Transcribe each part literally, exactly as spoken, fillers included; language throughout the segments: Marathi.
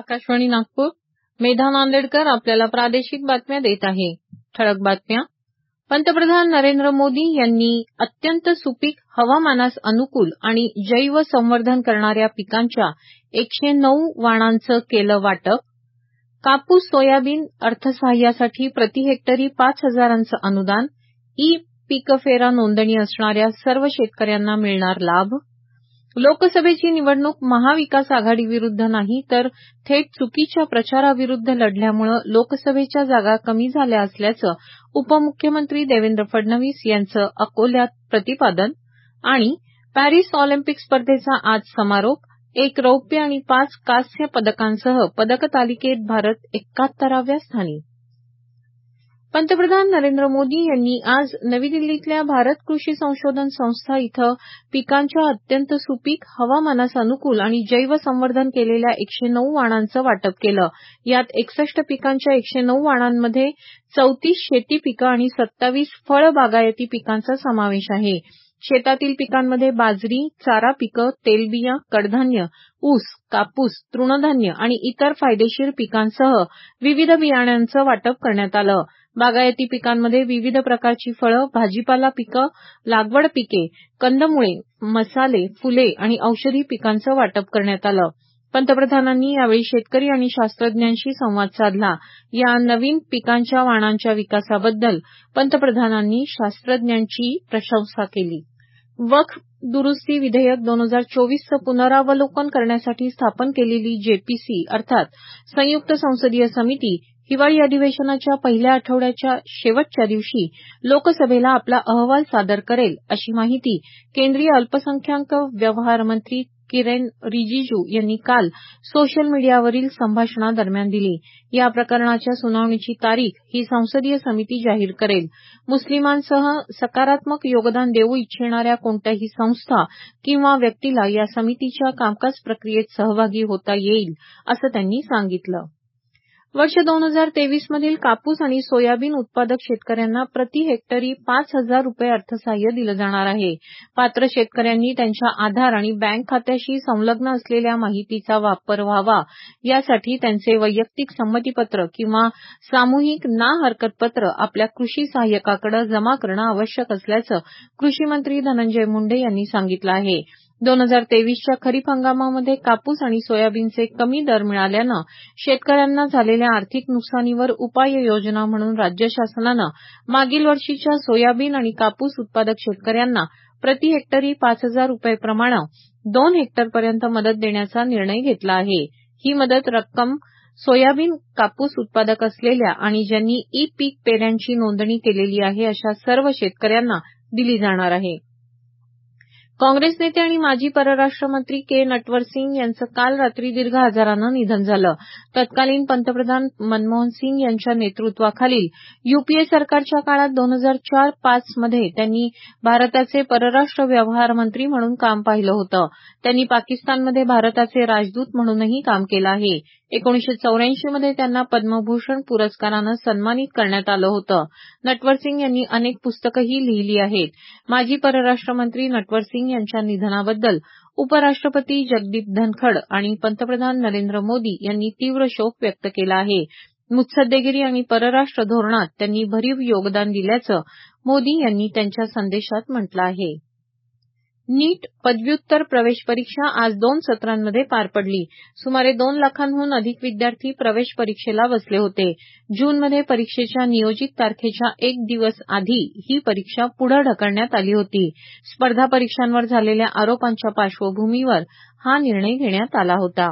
आकाशवाणी नागपूर. मेधा नांदेडकर आपल्याला प्रादेशिक बातम्या देत आहे. ठळक बातम्या. पंतप्रधान नरेंद्र मोदी यांनी अत्यंत सुपीक, हवामानास अनुकूल आणि जैव संवर्धन करणाऱ्या पिकांच्या एकशे नऊ वाणांचं केलं वाटप. कापूस सोयाबीन अर्थसहाय्यासाठी प्रति हेक्टरी पाच हजारांचं अनुदान. ई पीकफेरा नोंदणी असणाऱ्या सर्व शेतकऱ्यांना मिळणार लाभ. लोकसभेची निवडणूक महाविकास आघाडीविरुद्ध नाही तर थेट चुकीच्या प्रचाराविरुद्ध लढल्यामुळे लोकसभेच्या जागा कमी झाल्या असल्याचं उपमुख्यमंत्री देवेंद्र फडणवीस यांचं अकोल्यात प्रतिपादन. आणि पॅरिस ऑलिम्पिक स्पर्धेचा आज समारोप. एक रौप्य आणि पाच कांस्य पदकांसह पदक तालिकेत भारत एकाहत्तराव्या स्थानी. पंतप्रधान नरेंद्र मोदी यांनी आज नवी दिल्लीतल्या भारत कृषी संशोधन संस्था इथं पिकांच्या अत्यंत सुपीक, हवामानास अनुकूल आणि जैव संवर्धन केलेल्या एकशे नऊ वाणांचं वाटप केलं. यात एकसष्ट पिकांच्या एकशे नऊ वाणांमध्ये चौतीस शेती पिकं आणि सत्तावीस फळ बागायती पिकांचा समावेश आहे. शेतातील पिकांमध्ये बाजरी, चारा पिकं, तेलबिया, कडधान्य, ऊस, कापूस, तृणधान्य आणि इतर फायदेशीर पिकांसह विविध बियाण्यांचं वाटप करण्यात आलं. बागायती पिकांमध्ये विविध प्रकारची फळं, भाजीपाला पिकं, लागवड पिके, कंदमुळे, मसाले, फुले आणि औषधी पिकांचं वाटप करण्यात आलं. पंतप्रधानांनी यावेळी शेतकरी आणि शास्त्रज्ञांशी संवाद साधला. या नवीन पिकांच्या वाणांच्या विकासाबद्दल पंतप्रधानांनी शास्त्रज्ञांची प्रशंसा केली. वक्फ दुरुस्ती विधेयक दोन हजार चोवीसचं पुनरावलोकन करण्यासाठी स्थापन केलेली जेपीसी अर्थात संयुक्त संसदीय समिती हिवाळी अधिवेशनाच्या पहिल्या आठवड्याच्या शेवटच्या दिवशी लोकसभेला आपला अहवाल सादर करेल, अशी माहिती केंद्रीय अल्पसंख्याक व्यवहार मंत्री किरेन रिजिजू यांनी काल सोशल मीडियावरील संभाषणादरम्यान दिली. या प्रकरणाच्या सुनावणीची तारीख ही संसदीय समिती जाहीर करेल. मुस्लिमांसह सकारात्मक योगदान देऊ इच्छिणाऱ्या कोणत्याही संस्था किंवा व्यक्तीला या समितीच्या कामकाज प्रक्रियेत सहभागी होता येईल, असं त्यांनी सांगितलं. वर्ष दोन हजार तेवीस मधील कापूस आणि सोयाबीन उत्पादक शेतकऱ्यांना प्रति हेक्टरी पाच हजार रुपये अर्थसहाय्य दिलं जाणार आहे. पात्र शेतकऱ्यांनी त्यांच्या आधार आणि बँक खात्याशी संलग्न असलेल्या माहितीचा वापर व्हावा, यासाठी त्यांचे वैयक्तिक संमतीपत्र किंवा सामूहिक ना हरकत पत्र आपल्या कृषी सहाय्यकाकडे जमा करणं आवश्यक असल्याचं कृषी मंत्री धनंजय मुंडे यांनी सांगितलं आहे. दोन हजार तेवीसच्या खरीप हंगामामध्ये कापूस आणि सोयाबीनचे कमी दर मिळाल्यानं शेतकऱ्यांना झालेल्या आर्थिक नुकसानीवर उपाययोजना म्हणून राज्य शासनानं मागील वर्षीच्या सोयाबीन आणि कापूस उत्पादक शेतकऱ्यांना प्रति हेक्टरी पाच हजार रुपये प्रमाणे दोन हेक्टरपर्यंत मदत देण्याचा निर्णय घेतला आहे. ही मदत रक्कम सोयाबीन कापूस उत्पादक असलेल्या आणि ज्यांनी ई पीक पेऱ्यांची नोंदणी केलेली आहे अशा सर्व शेतकऱ्यांना दिली जाणार आहे. काँग्रेस नेते आणि माजी परराष्ट्र मंत्री के नटवरसिंग यांचं काल रात्री दीर्घ आजारानं निधन झालं. तत्कालीन पंतप्रधान मनमोहन सिंग यांच्या नेतृत्वाखालील यूपीए सरकारच्या काळात दोन हजार चार पाच मध्ये त्यांनी भारताचे परराष्ट्र व्यवहार मंत्री म्हणून काम पाहिलं होतं. त्यांनी पाकिस्तानमध्ये भारताचे राजदूत म्हणूनही काम केलं आहे. एकोणीसशे चौऱ्याऐंशी मध्ये त्यांना पद्मभूषण पुरस्कारानं सन्मानित करण्यात आलं होतं. नटवरसिंग यांनी अनेक पुस्तकंही लिहिली आहेत. माजी परराष्ट्र मंत्री नटवरसिंग यांच्या निधनाबद्दल उपराष्ट्रपती जगदीप धनखड आणि पंतप्रधान नरेंद्र मोदी यांनी तीव्र शोक व्यक्त केला आहे. मुत्सद्देगिरी आणि परराष्ट्र धोरणात त्यांनी भरीव योगदान दिल्याचं मोदी यांनी त्यांच्या संदेशात म्हटलं आहे. नीट पदव्युत्तर प्रवेश परीक्षा आज दोन सत्रांमध्ये पार पडली. सुमारे दोन लाखांहून अधिक विद्यार्थी प्रवेश परीक्षेला बसले होते. जूनमध्ये परीक्षेच्या नियोजित तारखेच्या एक दिवस आधी ही परीक्षा पुढे ढकलण्यात आली होती. स्पर्धा परीक्षांवर झालेल्या आरोपांच्या पार्श्वभूमीवर हा निर्णय घेण्यात आला होता.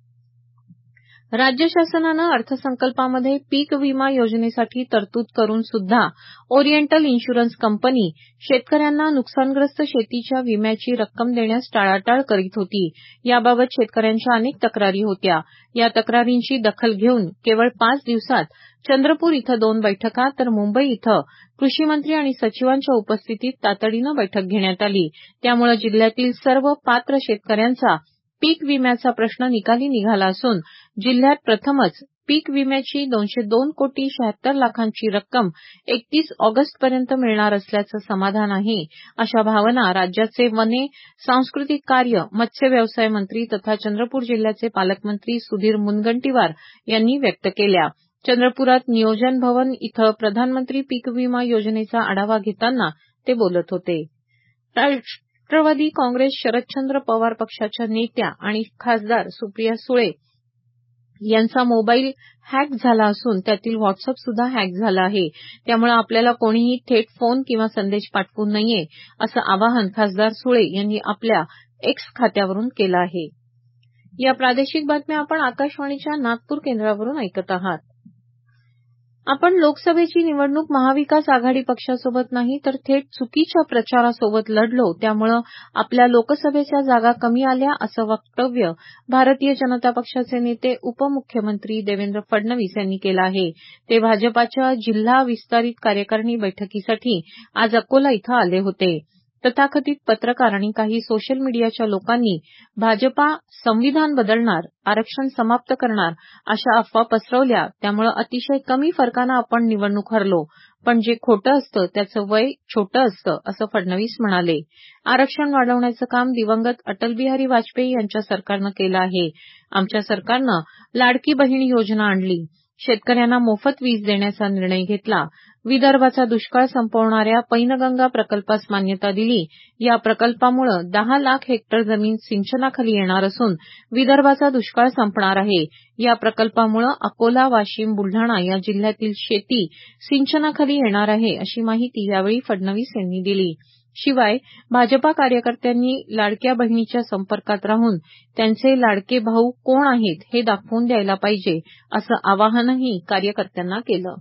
राज्य शासनानं अर्थसंकल्पामध्ये पीक विमा योजनेसाठी तरतूद करून सुद्धा ओरिएंटल इन्शुरन्स कंपनी शेतकऱ्यांना नुकसानग्रस्त शेतीच्या विम्याची रक्कम देण्यास टाळाटाळ करीत होती. याबाबत शेतकऱ्यांच्या अनेक तक्रारी होत्या. या तक्रारींची दखल घेऊन केवळ पाच दिवसात चंद्रपूर इथं दोन बैठका तर मुंबई इथं कृषीमंत्री आणि सचिवांच्या उपस्थितीत तातडीनं बैठक घेण्यात आली. त्यामुळे जिल्ह्यातील सर्व पात्र शेतकऱ्यांचा पीक विम्याचा प्रश्न निकाली निघाला असून जिल्ह्यात प्रथमच पीक विम्याची दोनशे दोन कोटी शहात्तर लाखांची रक्कम एकतीस ऑगस्टपर्यंत मिळणार असल्याचं समाधान आहे, अशा भावना राज्याचे वने, सांस्कृतिक कार्य, मत्स्य व्यवसाय मंत्री तथा चंद्रपूर जिल्ह्याचे पालकमंत्री सुधीर मुनगंटीवार यांनी व्यक्त केल्या. चंद्रपुरात नियोजन भवन इथं प्रधानमंत्री पीक विमा योजनेचा आढावा घेताना ते बोलत होते. राष्ट्रवादी काँग्रेस शरदचंद्र पवार पक्षाच्या नेत्या आणि खासदार सुप्रिया सुळे यांचा मोबाईल हॅक झाला असून त्यातील व्हॉट्सअप सुद्धा हॅक झालं आहे. त्यामुळे आपल्याला कोणीही थेट फोन किंवा संदेश पाठवू नये, असं आवाहन खासदार सुळे यांनी आपल्या एक्स खात्यावरून केलं आहे. या प्रादेशिक बातम्या आपण आकाशवाणीच्या नागपूर केंद्रावरून ऐकत आहात. आपण लोकसभेची निवडणूक महाविकास आघाडी पक्षासोबत नाही तर थेट चुकीच्या प्रचारासोबत लढलो, त्यामुळे आपल्या लोकसभेच्या जागा कमी आल्या, असं वक्तव्य भारतीय जनता पक्षाचे नेते उपमुख्यमंत्री देवेंद्र फडणवीस यांनी केलं आहे. ते भाजपाच्या जिल्हा विस्तारित कार्यकारिणी बैठकीसाठी आज अकोला इथं आले होते. तथाकथित पत्रकार आणि काही सोशल मीडियाच्या लोकांनी भाजपा संविधान बदलणार, आरक्षण समाप्त करणार अशा अफवा पसरवल्या, त्यामुळे अतिशय कमी फरकानं आपण निवडणूक हरलो. पण जे खोटं असतं त्याचं वय छोटं असतं, असं फडणवीस म्हणाले. आरक्षण वाढवण्याचं काम दिवंगत अटलबिहारी वाजपेयी यांच्या सरकारनं केलं आहे. आमच्या सरकारनं लाडकी बहीण योजना आणली. शेतकऱ्यांना मोफत वीज देण्याचा निर्णय घेतला. विदर्भाचा दुष्काळ संपवणाऱ्या पैनगंगा प्रकल्पास मान्यता दिली. या प्रकल्पामुळे दहा लाख हेक्टर जमीन सिंचनाखाली येणार असून विदर्भाचा दुष्काळ संपणार आहे. या प्रकल्पामुळे अकोला, वाशिम, बुलढाणा या जिल्ह्यातील शेती सिंचनाखाली येणार आहे, अशी माहिती यावेळी फडणवीस यांनी दिली. शिवाय भाजपा कार्यकर्त्यांनी लाडक्या बहिणीच्या संपर्कात राहून त्यांचे लाडके भाऊ कोण आहेत हे दाखवून द्यायला पाहिजे, असं आवाहनही कार्यकर्त्यांना केलं.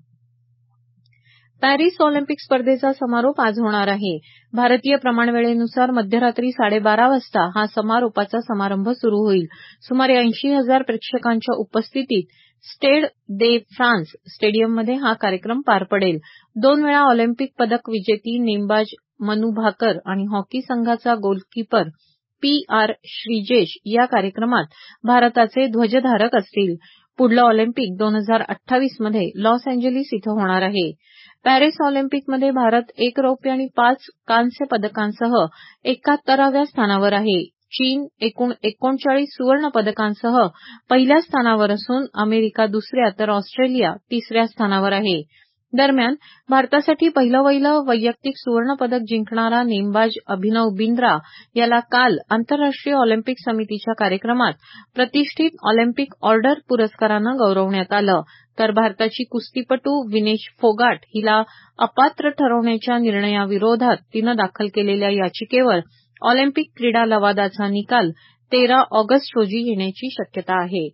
पॅरिस ऑलिम्पिक स्पर्धेचा समारोप आज होणार आहे. भारतीय प्रमाणवेळेनुसार मध्यरात्री साडेबारा वाजता हा समारोपाचा समारंभ सुरू होईल. सुमारे ऐंशी हजार प्रेक्षकांच्या उपस्थितीत स्टेड दे फ्रान्स स्टेडियममध्ये हा कार्यक्रम पार पडेल. दोन वेळा ऑलिम्पिक पदक विजेती नेमबाज मनू भाकर आणि हॉकी संघाचा गोलकीपर पी आर श्रीजेश या कार्यक्रमात भारताचे ध्वजधारक असतील. पुढलं ऑलिम्पिक दोन हजार अठ्ठावीस मध्ये लॉस एंजेलिस इथं होणार आहे. पॅरिस ऑलिम्पिकमध्ये भारत एक रौप्य आणि पाच कांस्य पदकांसह एकाहत्तराव्या स्थानावर आहे. चीन एकूण एकोणचाळीस सुवर्ण पदकांसह पहिल्या स्थानावर असून अमेरिका दुसऱ्या तर ऑस्ट्रेलिया तिसऱ्या स्थानावर आहे. दरम्यान भारतासाठी पहिलं वहिलं वैयक्तिक सुवर्ण पदक जिंकणारा नेमबाज अभिनव बिंद्रा याला काल आंतरराष्ट्रीय ऑलिम्पिक समितीच्या कार्यक्रमात प्रतिष्ठित ऑलिम्पिक ऑर्डर पुरस्कारानं गौरवण्यात आलं. तर भारताची कुस्तीपटू विनेश फोगाट हिला अपात्र ठरवण्याच्या निर्णयाविरोधात तिनं दाखल केलेल्या याचिकेवर ऑलिम्पिक क्रीडा लवादाचा निकाल तेरा ऑगस्ट रोजी येण्याची शक्यता आहे.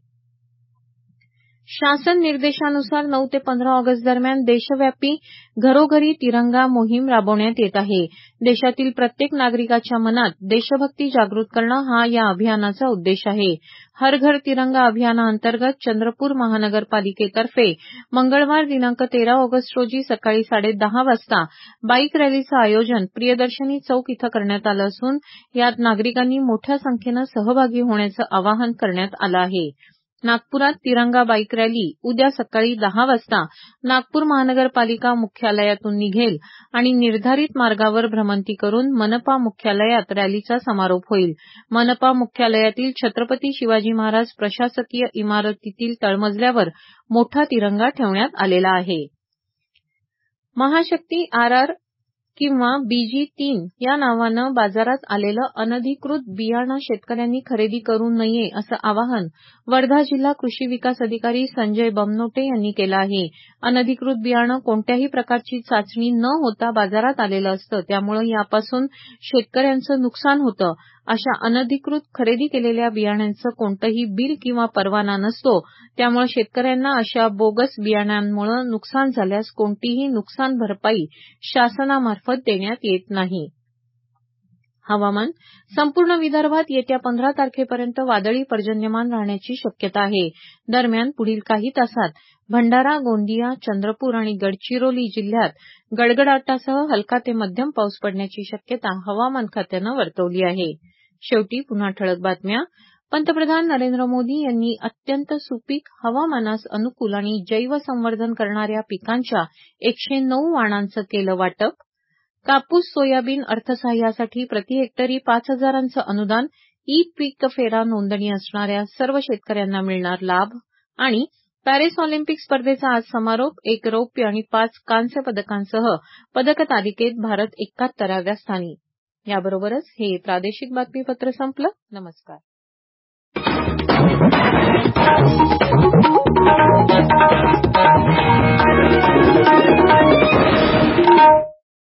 शासन निर्देशानुसार नऊ ते पंधरा ऑगस्ट दरम्यान देशव्यापी घरोघरी तिरंगा मोहीम राबवण्यात येत आहे. देशातील प्रत्येक नागरिकाच्या मनात देशभक्ती जागृत करणं हा या अभियानाचा उद्देश आहे. हर घर तिरंगा अभियानाअंतर्गत चंद्रपूर महानगरपालिकेतर्फे मंगळवार दिनांक तेरा ऑगस्ट रोजी सकाळी साडेदहा वाजता बाईक रॅलीचं आयोजन प्रियदर्शनी चौक इथं करण्यात आलं असून यात नागरिकांनी मोठ्या संख्येनं सहभागी होण्याचं आवाहन करण्यात आलं आहे. नागपुरात तिरंगा बाईक रॅली उद्या सकाळी दहा वाजता नागपूर महानगरपालिका मुख्यालयातून निघेल आणि निर्धारित मार्गावर भ्रमंती करून मनपा मुख्यालयात रॅलीचा समारोप होईल. मनपा मुख्यालयातील छत्रपती शिवाजी महाराज प्रशासकीय इमारतीतील तळमजल्यावर मोठा तिरंगा ठेवण्यात आलेला आहे. महाशक्ती आर आर किंवा बीजी तीन या नावानं बाजारात आलेलं अनधिकृत बियाणं शेतकऱ्यांनी खरेदी करू नये, असं आवाहन वर्धा जिल्हा कृषी विकास अधिकारी संजय बमनोटे यांनी केलं आहे. अनधिकृत बियाणं कोणत्याही प्रकारची चाचणी न होता बाजारात आलेलं असतं, त्यामुळे यापासून शेतकऱ्यांचं नुकसान होतं. अशा अनधिकृत खरेदी केलेल्या बियाण्यांचं कोणतंही बिल किंवा परवाना नसतो, त्यामुळे शेतकऱ्यांना अशा बोगस बियाण्यांमुळे नुकसान झाल्यास कोणतीही नुकसान भरपाई शासनामार्फत देण्यात येत नाही. हवामान. संपूर्ण विदर्भात येत्या पंधरा तारखेपर्यंत वादळी पर्जन्यमान राहण्याची शक्यता आहे. दरम्यान पुढील काही तासात भंडारा, गोंदिया, चंद्रपूर आणि गडचिरोली जिल्ह्यात गडगडाटासह हलका ते मध्यम पाऊस पडण्याची शक्यता हवामान खात्यानं वर्तवली आहे. शेवटी पुन्हा ठळक बातम्या. पंतप्रधान नरेंद्र मोदी यांनी अत्यंत सुपीक, हवामानास अनुकूल आणि जैव संवर्धन करणाऱ्या पिकांच्या एकशे नऊ वाणांचं केलं वाटप. कापूस सोयाबीन अर्थसहाय्यासाठी प्रति हेक्टरी पाच हजारांचं अनुदान. ई पीक फेरा नोंदणी असणाऱ्या सर्व शेतकऱ्यांना मिळणार लाभ. आणि पॅरिस ऑलिम्पिक स्पर्धेचा आज समारोप. एक रौप्य आणि पाच कांस्य पदकांसह पदक तालिकेत भारत एकाहत्तराव्या स्थानी. याबरोबरच हे प्रादेशिक बातमीपत्र संपलं. नमस्कार.